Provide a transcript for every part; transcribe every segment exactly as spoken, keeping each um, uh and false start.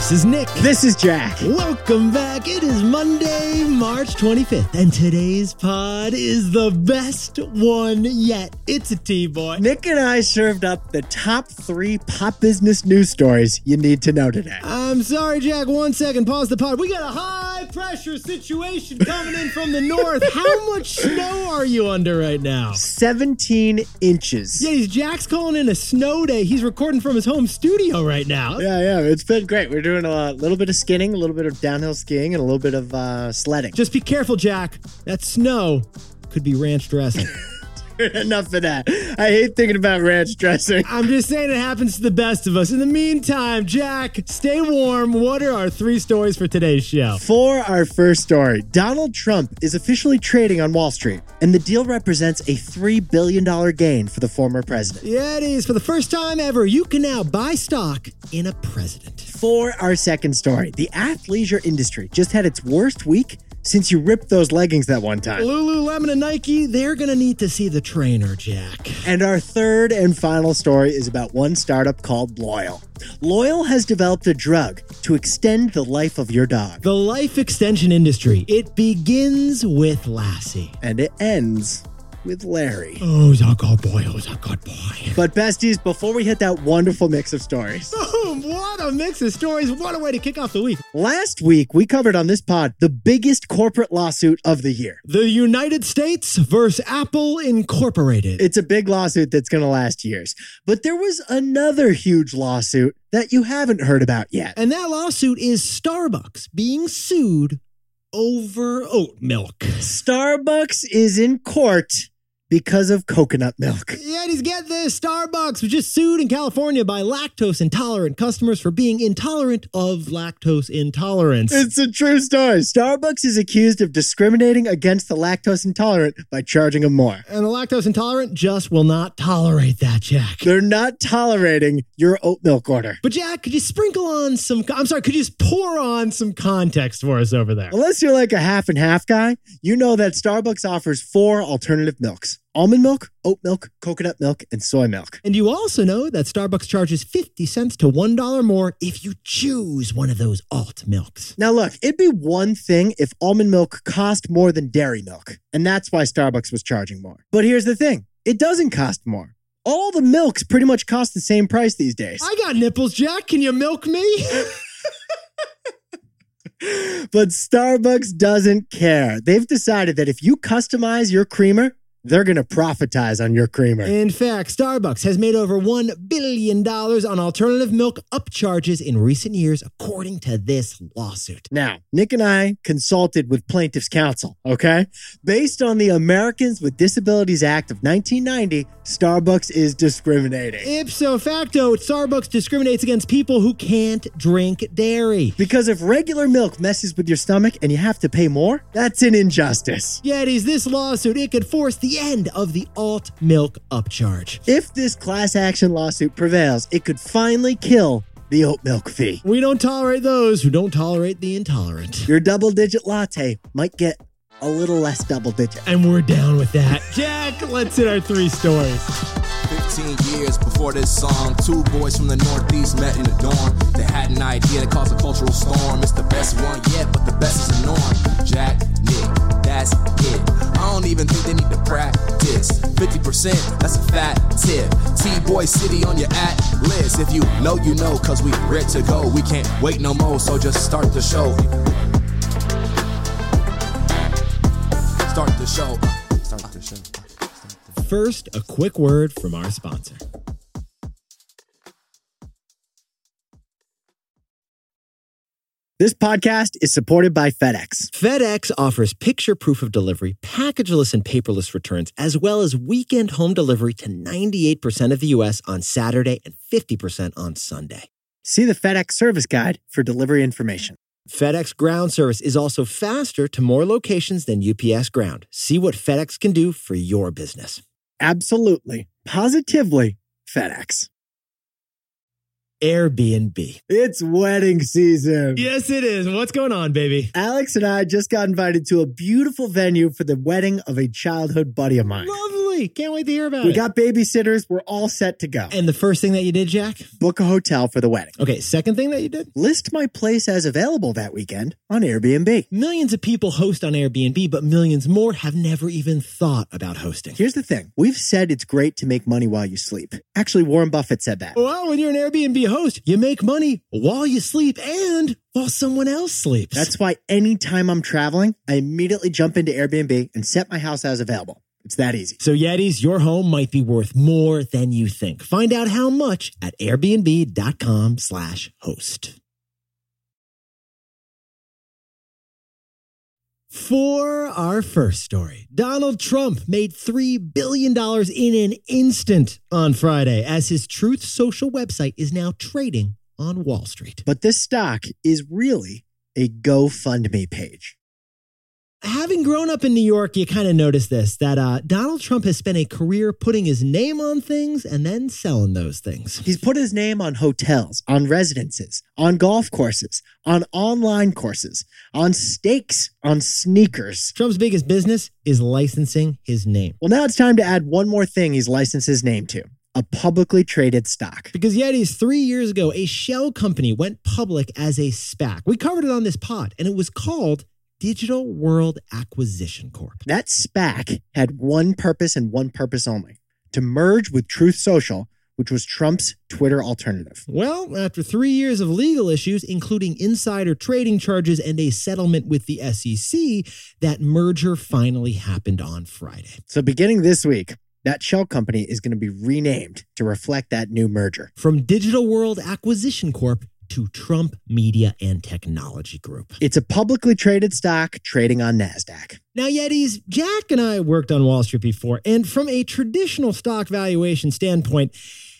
This is Nick. This is Jack. Welcome back. It is Monday, March twenty-fifth, and today's pod is the best one yet. It's a T-Boy. Nick and I served up the top three pop business news stories you need to know today. I'm sorry, Jack. One second. Pause the pod. We got a high-pressure situation coming in from the north. How much snow are you under right now? seventeen inches. Yeah, he's Jack's calling in a snow day. He's recording from his home studio right now. Yeah, yeah. It's been great. We're doing a little bit of skinning, a little bit of downhill skiing, and a little bit of uh, sledding. Just be careful, Jack. That snow could be ranch dressing. Enough of that. I hate thinking about ranch dressing. I'm just saying it happens to the best of us. In the meantime, Jack, stay warm. What are our three stories for today's show? For our first story, Donald Trump is officially trading on Wall Street, and the deal represents a three billion dollars gain for the former president. Yeah, it is. For the first time ever, you can now buy stock in a president. For our second story, the athleisure industry just had its worst week since you ripped those leggings that one time. Lululemon and Nike, they're going to need to see the trainer, Jack. And our third and final story is about one startup called Loyal. Loyal has developed a drug to extend the life of your dog. The life extension industry. It begins with Lassie. And it ends with Larry. Oh, he's a good boy. Oh, he's a good boy. But besties, before we hit that wonderful mix of stories. Boom! What a mix of stories. What a way to kick off the week. Last week, we covered on this pod the biggest corporate lawsuit of the year. The United States versus Apple Incorporated. It's a big lawsuit that's going to last years. But there was another huge lawsuit that you haven't heard about yet. And that lawsuit is Starbucks being sued over oat milk. Starbucks is in court because of coconut milk. Yeah, he's get this. Starbucks was just sued in California by lactose intolerant customers for being intolerant of lactose intolerance. It's a true story. Starbucks is accused of discriminating against the lactose intolerant by charging them more. And the lactose intolerant just will not tolerate that, Jack. They're not tolerating your oat milk order. But Jack, could you sprinkle on some, I'm sorry, could you just pour on some context for us over there? Unless you're like a half and half guy, you know that Starbucks offers four alternative milks. Almond milk, oat milk, coconut milk, and soy milk. And you also know that Starbucks charges fifty cents to one dollar more if you choose one of those alt milks. Now look, it'd be one thing if almond milk cost more than dairy milk, and that's why Starbucks was charging more. But here's the thing, it doesn't cost more. All the milks pretty much cost the same price these days. I got nipples, Jack. Can you milk me? But Starbucks doesn't care. They've decided that if you customize your creamer, they're going to profitize on your creamer. In fact, Starbucks has made over one billion dollars on alternative milk upcharges in recent years, according to this lawsuit. Now, Nick and I consulted with plaintiffs' counsel, okay? Based on the Americans with Disabilities Act of nineteen ninety, Starbucks is discriminating. Ipso facto, Starbucks discriminates against people who can't drink dairy. Because if regular milk messes with your stomach and you have to pay more, that's an injustice. Yetis, this lawsuit, it could force the end of the alt milk upcharge. If this class action lawsuit prevails, it could finally kill the oat milk fee. We don't tolerate those who don't tolerate the intolerant. Your double-digit latte might get a little less double-digit. And we're down with that. Jack, let's hit our three stories. fifteen years before this song, two boys from the Northeast met in a dorm. They had an idea to cause a cultural storm. It's the best one yet, but the best is the norm. Jack, Nick, that's it. I don't even think they need to practice. fifty percent, that's a fat tip. T-Boy City on your at list. If you know, you know, cause we ready to go. We can't wait no more, so just start the show. Start the show. Start the show. First, a quick word from our sponsor. This podcast is supported by FedEx. FedEx offers picture proof of delivery, packageless and paperless returns, as well as weekend home delivery to ninety-eight percent of the U S on Saturday and fifty percent on Sunday. See the FedEx service guide for delivery information. FedEx Ground service is also faster to more locations than U P S Ground. See what FedEx can do for your business. Absolutely, positively FedEx. Airbnb. It's wedding season. Yes, it is. What's going on, baby? Alex and I just got invited to a beautiful venue for the wedding of a childhood buddy of mine. Lovely. really? Can't wait to hear about We it. got babysitters. We're all set to go. And the first thing that you did, Jack? Book a hotel for the wedding. Okay, second thing that you did? List my place as available that weekend on Airbnb. Millions of people host on Airbnb, but millions more have never even thought about hosting. Here's the thing. We've said it's great to make money while you sleep. Actually, Warren Buffett said that. Well, when you're an Airbnb host, you make money while you sleep and while someone else sleeps. That's why anytime I'm traveling, I immediately jump into Airbnb and set my house as available. It's that easy. So Yetis, your home might be worth more than you think. Find out how much at airbnb.com slash host. For our first story, Donald Trump made three billion dollars in an instant on Friday as his Truth Social website is now trading on Wall Street. But this stock is really a GoFundMe page. Having grown up in New York, you kind of notice this, that uh, Donald Trump has spent a career putting his name on things and then selling those things. He's put his name on hotels, on residences, on golf courses, on online courses, on steaks, on sneakers. Trump's biggest business is licensing his name. Well, now it's time to add one more thing he's licensed his name to. A publicly traded stock. Because Yetis, three years ago, a shell company went public as a SPAC. We covered it on this pod, and it was called Digital World Acquisition Corp. That SPAC had one purpose and one purpose only, to merge with Truth Social, which was Trump's Twitter alternative. Well, after three years of legal issues, including insider trading charges and a settlement with the S E C, that merger finally happened on Friday. So beginning this week, that shell company is going to be renamed to reflect that new merger. From Digital World Acquisition Corp to Trump Media and Technology Group. It's a publicly traded stock trading on NASDAQ. Now, Yetis, Jack and I worked on Wall Street before, and from a traditional stock valuation standpoint,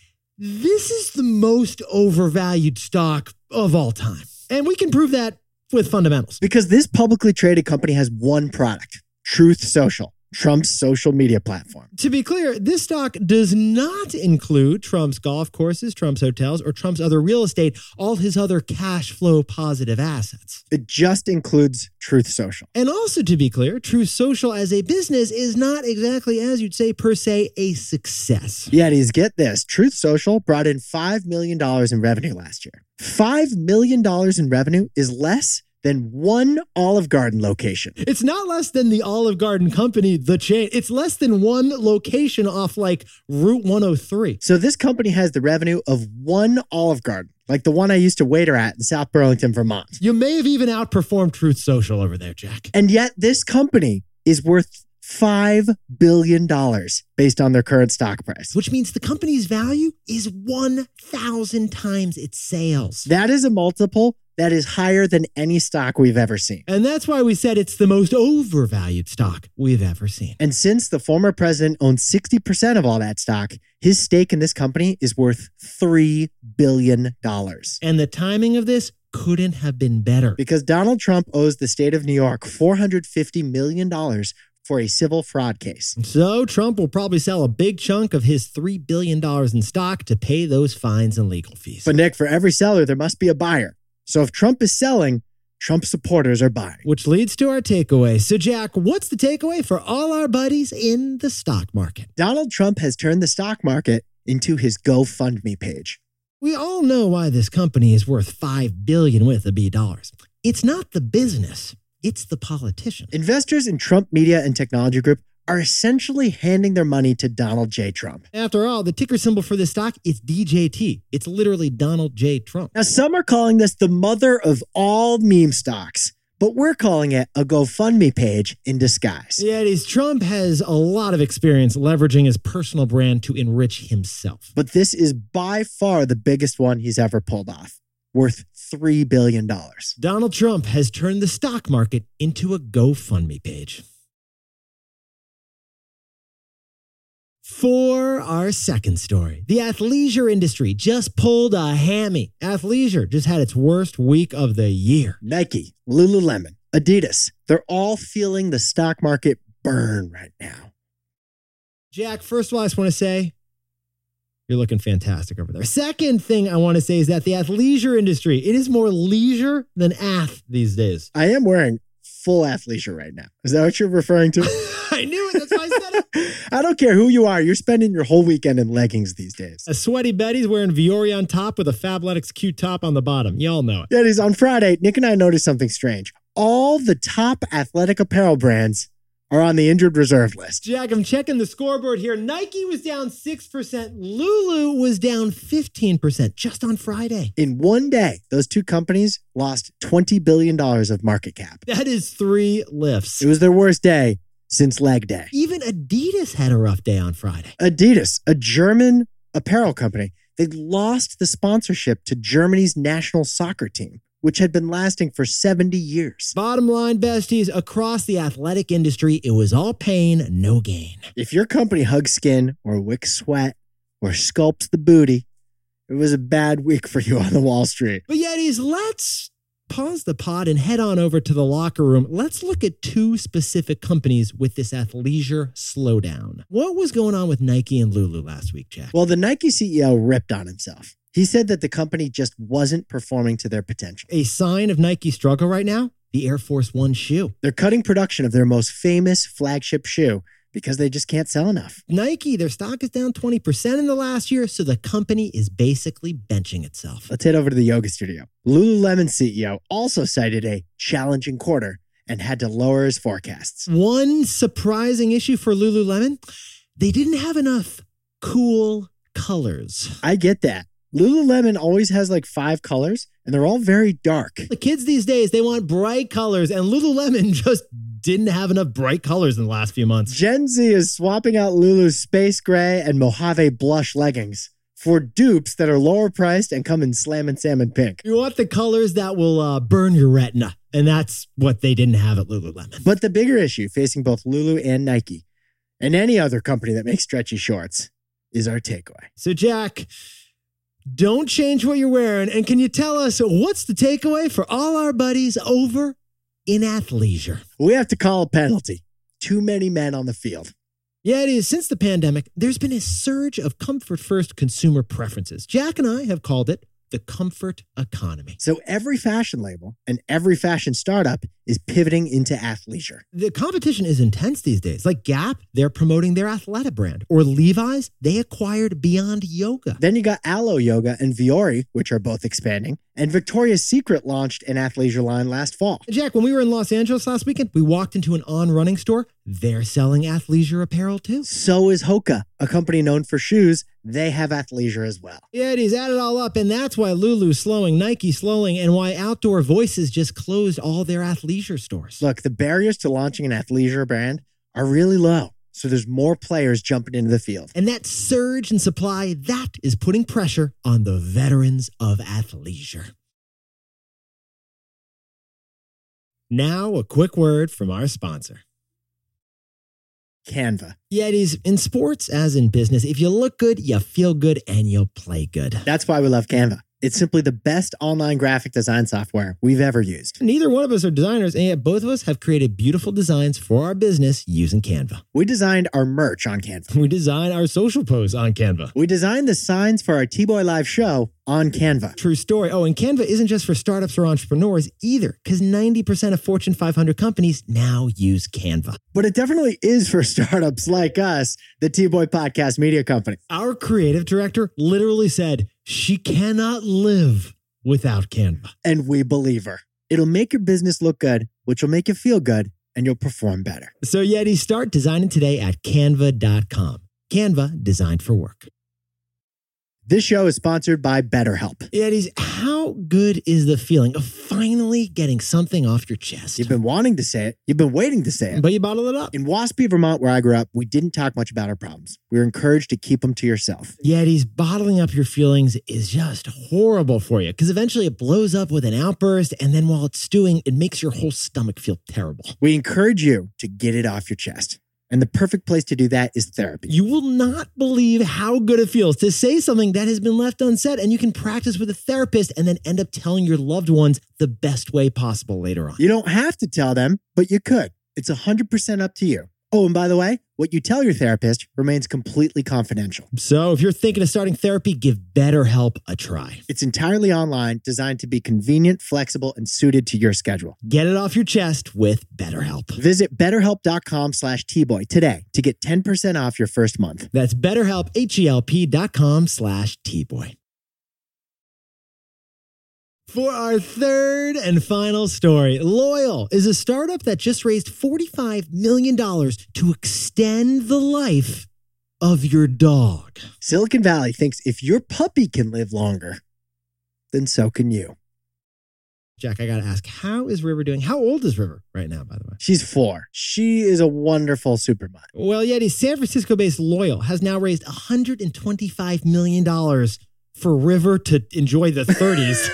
this is the most overvalued stock of all time. And we can prove that with fundamentals. Because this publicly traded company has one product, Truth Social, Trump's social media platform. To be clear, this stock does not include Trump's golf courses, Trump's hotels, or Trump's other real estate, all his other cash flow positive assets. It just includes Truth Social. And also, to be clear, Truth Social as a business is not exactly, as you'd say, per se, a success. Yetis, get this. Truth Social brought in five million dollars in revenue last year. five million dollars in revenue is less than one Olive Garden location. It's not less than the Olive Garden company, the chain. It's less than one location off like Route one oh three. So this company has the revenue of one Olive Garden, like the one I used to waiter at in South Burlington, Vermont. You may have even outperformed Truth Social over there, Jack. And yet this company is worth five billion dollars based on their current stock price. Which means the company's value is one thousand times its sales. That is a multiple that is higher than any stock we've ever seen. And that's why we said it's the most overvalued stock we've ever seen. And since the former president owns sixty percent of all that stock, his stake in this company is worth three billion dollars. And the timing of this couldn't have been better. Because Donald Trump owes the state of New York four hundred fifty million dollars for a civil fraud case. So Trump will probably sell a big chunk of his three billion dollars in stock to pay those fines and legal fees. But Nick, for every seller, there must be a buyer. So if Trump is selling, Trump supporters are buying. Which leads to our takeaway. So Jack, what's the takeaway for all our buddies in the stock market? Donald Trump has turned the stock market into his GoFundMe page. We all know why this company is worth five billion dollars with a B dollars. It's not the business. It's the politician. Investors in Trump Media and Technology Group are essentially handing their money to Donald J. Trump. After all, the ticker symbol for this stock is D J T. It's literally Donald J. Trump. Now, some are calling this the mother of all meme stocks, but we're calling it a GoFundMe page in disguise. Yeah, it is. Trump has a lot of experience leveraging his personal brand to enrich himself. But this is by far the biggest one he's ever pulled off, worth three billion dollars. Donald Trump has turned the stock market into a GoFundMe page. For our second story, the athleisure industry just pulled a hammy. Athleisure just had its worst week of the year. Nike, Lululemon, Adidas, they're all feeling the stock market burn right now. Jack, first of all, I just want to say, you're looking fantastic over there. Second thing I want to say is that the athleisure industry, it is more leisure than ath these days. I am wearing full athleisure right now. Is that what you're referring to? I knew it. That's why I said it. I don't care who you are. You're spending your whole weekend in leggings these days. A sweaty Betty's wearing Viore on top with a Fabletics cute top on the bottom. Y'all know it. That is, on Friday, Nick and I noticed something strange. All the top athletic apparel brands are on the injured reserve list. Jack, I'm checking the scoreboard here. Nike was down six percent. Lulu was down fifteen percent just on Friday. In one day, those two companies lost twenty billion dollars of market cap. That is three lifts. It was their worst day since leg day. Even Adidas had a rough day on Friday. Adidas, a German apparel company, they lost the sponsorship to Germany's national soccer team, which had been lasting for seventy years. Bottom line, besties, across the athletic industry, it was all pain, no gain. If your company hugs skin or wicks sweat or sculpts the booty, it was a bad week for you on the Wall Street. But Yetis, let's pause the pod and head on over to the locker room. Let's look at two specific companies with this athleisure slowdown. What was going on with Nike and Lulu last week, Jack? Well, the Nike C E O ripped on himself. He said that the company just wasn't performing to their potential. A sign of Nike's struggle right now? The Air Force One shoe. They're cutting production of their most famous flagship shoe because they just can't sell enough. Nike, their stock is down twenty percent in the last year, so the company is basically benching itself. Let's head over to the yoga studio. Lululemon C E O also cited a challenging quarter and had to lower his forecasts. One surprising issue for Lululemon, they didn't have enough cool colors. I get that. Lululemon always has like five colors, and they're all very dark. The kids these days, they want bright colors, and Lululemon just didn't have enough bright colors in the last few months. Gen Z is swapping out Lulu's space gray and Mojave blush leggings for dupes that are lower priced and come in Slam and Salmon pink. You want the colors that will uh, burn your retina, and that's what they didn't have at Lululemon. But the bigger issue facing both Lulu and Nike, and any other company that makes stretchy shorts, is our takeaway. So, Jack, don't change what you're wearing. And can you tell us what's the takeaway for all our buddies over in athleisure? We have to call a penalty. Too many men on the field. Yeah, it is. Since the pandemic, there's been a surge of comfort-first consumer preferences. Jack and I have called it the comfort economy. So every fashion label and every fashion startup is pivoting into athleisure. The competition is intense these days. Like Gap, they're promoting their Athleta brand. Or Levi's, they acquired Beyond Yoga. Then you got Alo Yoga and Viore, which are both expanding. And Victoria's Secret launched an athleisure line last fall. Jack, when we were in Los Angeles last weekend, we walked into an On Running store. They're selling athleisure apparel too. So is Hoka, a company known for shoes. They have athleisure as well. Yeah, it is. Add it all up, and that's why Lulu's slowing, Nike's slowing, and why Outdoor Voices just closed all their athleisure stores. Look, the barriers to launching an athleisure brand are really low. So there's more players jumping into the field. And that surge in supply, that is putting pressure on the veterans of athleisure. Now, a quick word from our sponsor. Canva. Yetis, in sports as in business, if you look good, you feel good, and you'll play good. That's why we love Canva. It's simply the best online graphic design software we've ever used. Neither one of us are designers, and yet both of us have created beautiful designs for our business using Canva. We designed our merch on Canva. We design our social posts on Canva. We designed the signs for our T-Boy Live show on Canva. True story. Oh, and Canva isn't just for startups or entrepreneurs either, because ninety percent of Fortune five hundred companies now use Canva. But it definitely is for startups like us, the T-Boy Podcast Media Company. Our creative director literally said she cannot live without Canva. And we believe her. It'll make your business look good, which will make you feel good, and you'll perform better. So Yeti, start designing today at canva dot com. Canva, designed for work. This show is sponsored by BetterHelp. Yetis, how good is the feeling of finally getting something off your chest? You've been wanting to say it. You've been waiting to say it. But you bottle it up. In Waspy, Vermont, where I grew up, we didn't talk much about our problems. We were encouraged to keep them to yourself. Yetis, bottling up your feelings is just horrible for you because eventually it blows up with an outburst, and then while it's stewing, it makes your whole stomach feel terrible. We encourage you to get it off your chest. And the perfect place to do that is therapy. You will not believe how good it feels to say something that has been left unsaid, and you can practice with a therapist and then end up telling your loved ones the best way possible later on. You don't have to tell them, but you could. It's one hundred percent up to you. Oh, and by the way, What you tell your therapist remains completely confidential. So if you're thinking of starting therapy, give BetterHelp a try. It's entirely online, designed to be convenient, flexible, and suited to your schedule. Get it off your chest with BetterHelp. Visit betterhelp.com slash tboy today to get ten percent off your first month. That's BetterHelp, H-E-L-P dot com slash T-Boy. For our third and final story, Loyal is a startup that just raised forty-five million dollars to extend the life of your dog. Silicon Valley thinks if your puppy can live longer, then so can you. Jack, I got to ask, how is River doing? How old is River right now, by the way? She's four. She is a wonderful supermodel. Well, Yeti, San Francisco-based Loyal has now raised one hundred twenty-five million dollars for River to enjoy the thirties.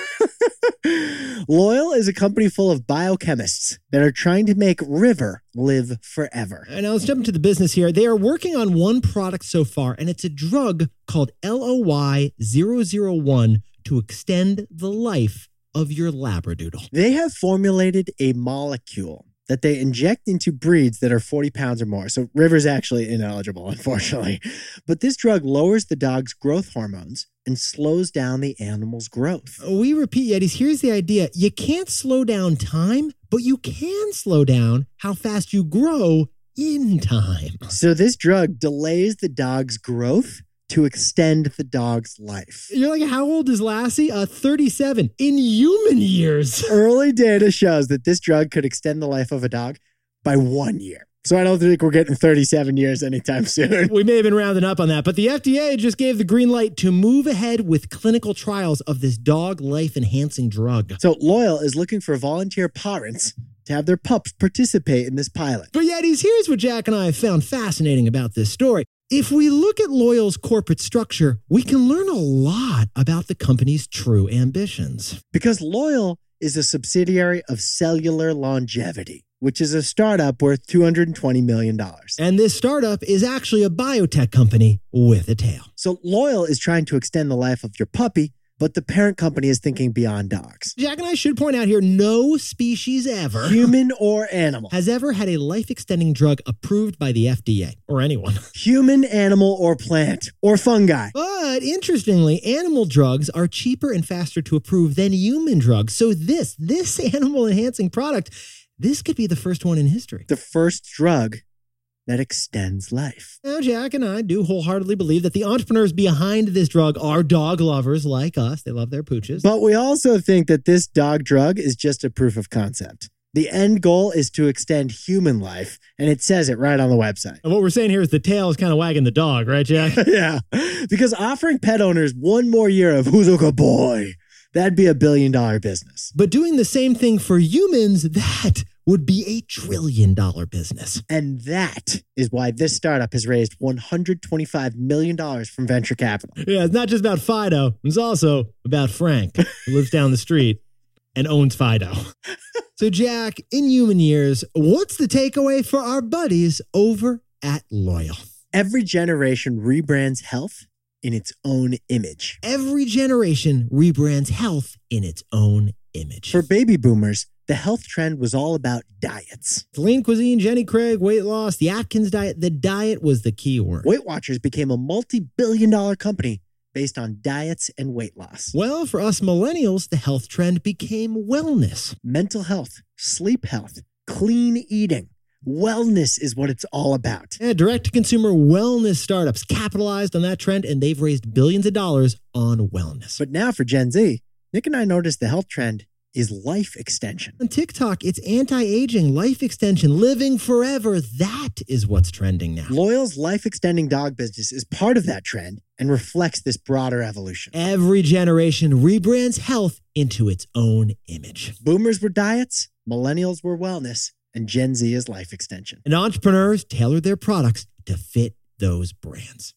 Loyal is a company full of biochemists that are trying to make River live forever. And now let's jump into the business here. They are working on one product so far, and it's a drug called L O Y zero zero one to extend the life of your Labradoodle. They have formulated a molecule that they inject into breeds that are forty pounds or more. So River's actually ineligible, unfortunately. But this drug lowers the dog's growth hormones and slows down the animal's growth. We repeat, Yetis, here's the idea. You can't slow down time, but you can slow down how fast you grow in time. So this drug delays the dog's growth to extend the dog's life. You're like, how old is Lassie? Uh, thirty-seven in human years. Early data shows that this drug could extend the life of a dog by one year. So I don't think we're getting thirty-seven years anytime soon. We may have been rounding up on that, but the F D A just gave the green light to move ahead with clinical trials of this dog life-enhancing drug. So Loyal is looking for volunteer parents to have their pups participate in this pilot. But Yetis, here's what Jack and I have found fascinating about this story. If we look at Loyal's corporate structure, we can learn a lot about the company's true ambitions. Because Loyal is a subsidiary of Cellular Longevity, which is a startup worth two hundred twenty million dollars. And this startup is actually a biotech company with a tail. So Loyal is trying to extend the life of your puppy, but the parent company is thinking beyond dogs. Jack and I should point out here, no species ever, human or animal, has ever had a life-extending drug approved by the F D A, or anyone. Human, animal, or plant, or fungi. But interestingly, animal drugs are cheaper and faster to approve than human drugs. So this, this animal-enhancing product, this could be the first one in history. The first drug that extends life. Now, Jack and I do wholeheartedly believe that the entrepreneurs behind this drug are dog lovers like us. They love their pooches. But we also think that this dog drug is just a proof of concept. The end goal is to extend human life, and it says it right on the website. And what we're saying here is the tail is kind of wagging the dog, right, Jack? Yeah, because offering pet owners one more year of who's a good boy, that'd be a billion dollar business. But doing the same thing for humans, that would be a trillion dollar business. And that is why this startup has raised one hundred twenty-five million dollars from venture capital. Yeah, it's not just about Fido. It's also about Frank, who lives down the street and owns Fido. So, Jack, in human years, what's the takeaway for our buddies over at Loyal? Every generation rebrands health in its own image. Every generation rebrands health in its own image. For baby boomers, the health trend was all about diets. Lean cuisine, Jenny Craig, weight loss, the Atkins diet. The diet was the key word. Weight Watchers became a multi-billion dollar company based on diets and weight loss. Well, for us millennials, the health trend became wellness. Mental health, sleep health, clean eating. Wellness is what it's all about. Yeah, direct-to-consumer wellness startups capitalized on that trend, and they've raised billions of dollars on wellness. But now for Gen Z, Nick and I noticed the health trend is life extension. On TikTok, it's anti-aging, life extension, living forever. That is what's trending now. Loyal's life-extending dog business is part of that trend and reflects this broader evolution. Every generation rebrands health into its own image. Boomers were diets, millennials were wellness, and Gen Z is life extension. And entrepreneurs tailor their products to fit those brands.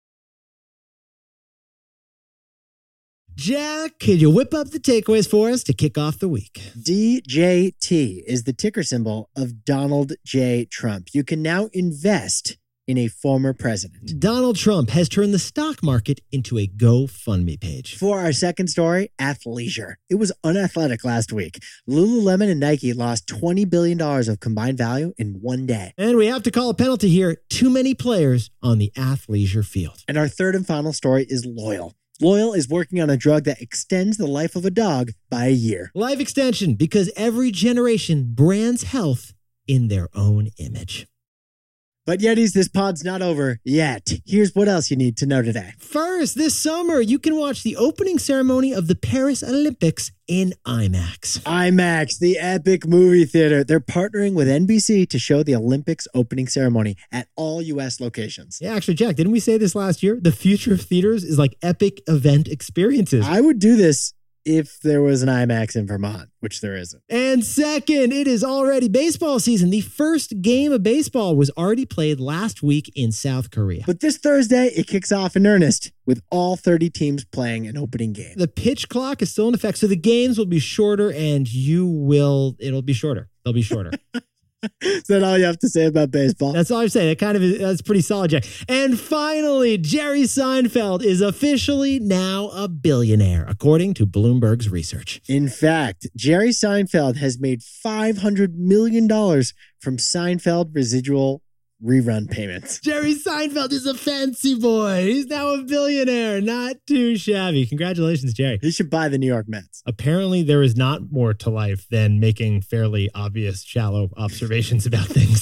Jack, could you whip up the takeaways for us to kick off the week? D J T is the ticker symbol of Donald J. Trump. You can now invest in a former president. Donald Trump has turned the stock market into a GoFundMe page. For our second story, athleisure. It was unathletic last week. Lululemon and Nike lost twenty billion dollars of combined value in one day. And we have to call a penalty here. Too many players on the athleisure field. And our third and final story is Loyal. Loyal is working on a drug that extends the life of a dog by a year. Life extension, because every generation brands health in their own image. But Yetis, this pod's not over yet. Here's what else you need to know today. First, this summer, you can watch the opening ceremony of the Paris Olympics in IMAX. IMAX, the epic movie theater. They're partnering with N B C to show the Olympics opening ceremony at all U S locations. Yeah, actually, Jack, didn't we say this last year? The future of theaters is like epic event experiences. I would do this if there was an IMAX in Vermont, which there isn't. And second, it is already baseball season. The first game of baseball was already played last week in South Korea. But this Thursday, it kicks off in earnest with all thirty teams playing an opening game. The pitch clock is still in effect, so the games will be shorter and you will, it'll be shorter. They'll be shorter. Is that all you have to say about baseball? That's all I'm saying. That kind of is, that's pretty solid, Jack. And finally, Jerry Seinfeld is officially now a billionaire, according to Bloomberg's research. In fact, Jerry Seinfeld has made five hundred million dollars from Seinfeld residual rerun payments. Jerry Seinfeld is a fancy boy. He's now a billionaire. Not too shabby. Congratulations, Jerry. He should buy the New York Mets. Apparently, there is not more to life than making fairly obvious, shallow observations about things.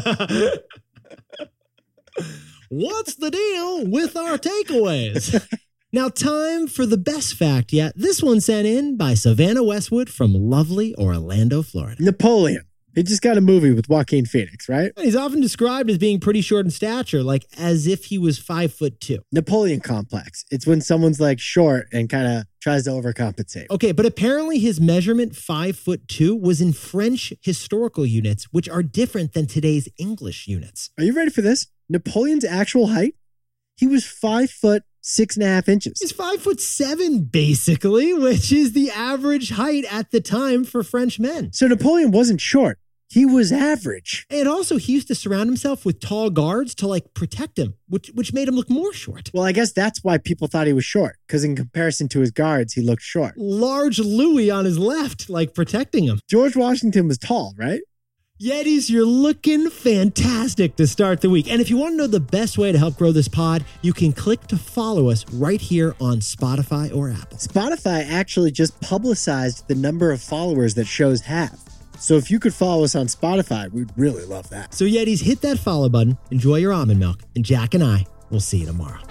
What's the deal with our takeaways? Now, time for the best fact yet. This one sent in by Savannah Westwood from lovely Orlando, Florida. Napoleon. He just got a movie with Joaquin Phoenix, right? He's often described as being pretty short in stature, like as if he was five foot two. Napoleon complex. It's when someone's like short and kind of tries to overcompensate. Okay, but apparently his measurement, five foot two, was in French historical units, which are different than today's English units. Are you ready for this? Napoleon's actual height? He was five foot six and a half inches. He's five foot seven, basically, which is the average height at the time for French men. So Napoleon wasn't short. He was average. And also, he used to surround himself with tall guards to, like, protect him, which which made him look more short. Well, I guess that's why people thought he was short, because in comparison to his guards, he looked short. Large Louis on his left, like, protecting him. George Washington was tall, right? Yetis, you're looking fantastic to start the week. And if you want to know the best way to help grow this pod, you can click to follow us right here on Spotify or Apple. Spotify actually just publicized the number of followers that shows have. So if you could follow us on Spotify, we'd really love that. So Yetis, hit that follow button, enjoy your almond milk, and Jack and I will see you tomorrow.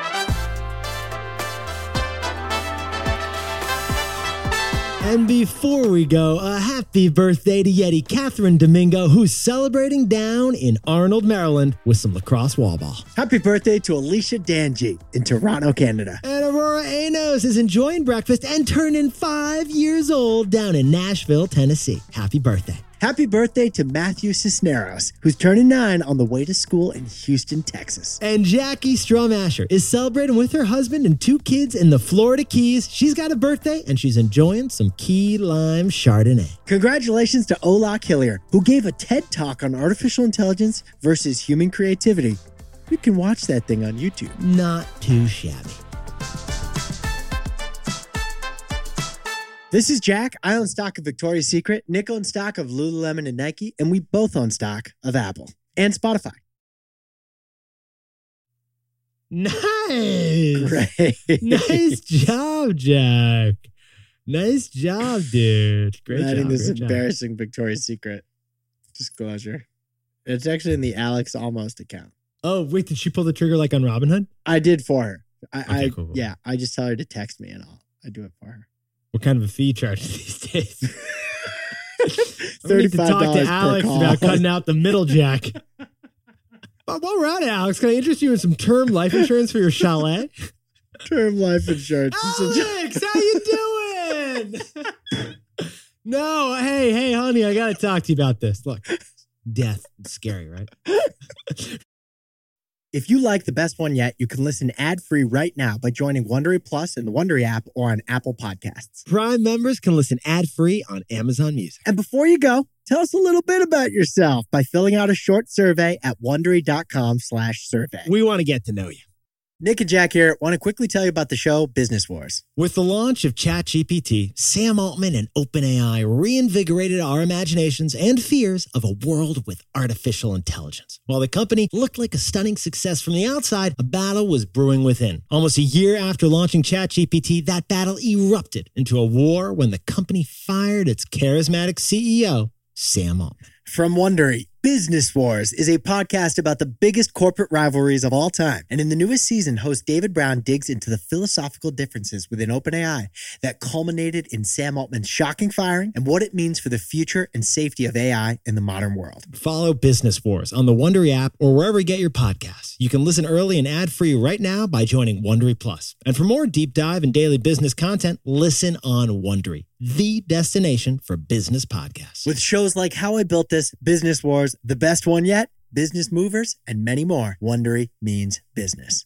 And before we go, a happy birthday to Yeti Catherine Domingo, who's celebrating down in Arnold, Maryland with some lacrosse wall ball. Happy birthday to Alicia Danji in Toronto, Canada. And Aurora Anos is enjoying breakfast and turning five years old down in Nashville, Tennessee. Happy birthday. Happy birthday to Matthew Cisneros, who's turning nine on the way to school in Houston, Texas. And Jackie Stromasher is celebrating with her husband and two kids in the Florida Keys. She's got a birthday and she's enjoying some key lime Chardonnay. Congratulations to Olak Hillier, who gave a TED Talk on artificial intelligence versus human creativity. You can watch that thing on YouTube. Not too shabby. This is Jack. I own stock of Victoria's Secret. Nick owns stock of Lululemon and Nike, and we both own stock of Apple and Spotify. Nice. Great. Nice job, Jack. Nice job, dude. Great Adding job. this great job. embarrassing Victoria's Secret disclosure. It's actually in the Alex Almost account. Oh, wait, did she pull the trigger like on Robinhood? I did for her. I, Okay, I cool, cool. yeah, I just tell her to text me and I'll I do it for her. What kind of a fee charge these days? I need to Thirty-five talk dollars to Alex per call. about cutting out the middle jack. But while we're at it, Alex, can I interest you in some term life insurance for your chalet? Term life insurance. Alex, how you doing? No, hey, hey, honey, I got to talk to you about this. Look, death, it's scary, right? If you like The Best One Yet, you can listen ad-free right now by joining Wondery Plus in the Wondery app or on Apple Podcasts. Prime members can listen ad-free on Amazon Music. And before you go, tell us a little bit about yourself by filling out a short survey at Wondery.com slash survey. We want to get to know you. Nick and Jack here want to quickly tell you about the show Business Wars. With the launch of ChatGPT, Sam Altman and OpenAI reinvigorated our imaginations and fears of a world with artificial intelligence. While the company looked like a stunning success from the outside, a battle was brewing within. Almost a year after launching ChatGPT, that battle erupted into a war when the company fired its charismatic C E O, Sam Altman. From Wondery, Business Wars is a podcast about the biggest corporate rivalries of all time. And in the newest season, host David Brown digs into the philosophical differences within OpenAI that culminated in Sam Altman's shocking firing and what it means for the future and safety of A I in the modern world. Follow Business Wars on the Wondery app or wherever you get your podcasts. You can listen early and ad-free right now by joining Wondery Plus. And for more deep dive and daily business content, listen on Wondery, the destination for business podcasts. With shows like How I Built This, Business Wars, The Best One Yet, Business Movers, and many more, Wondery means business.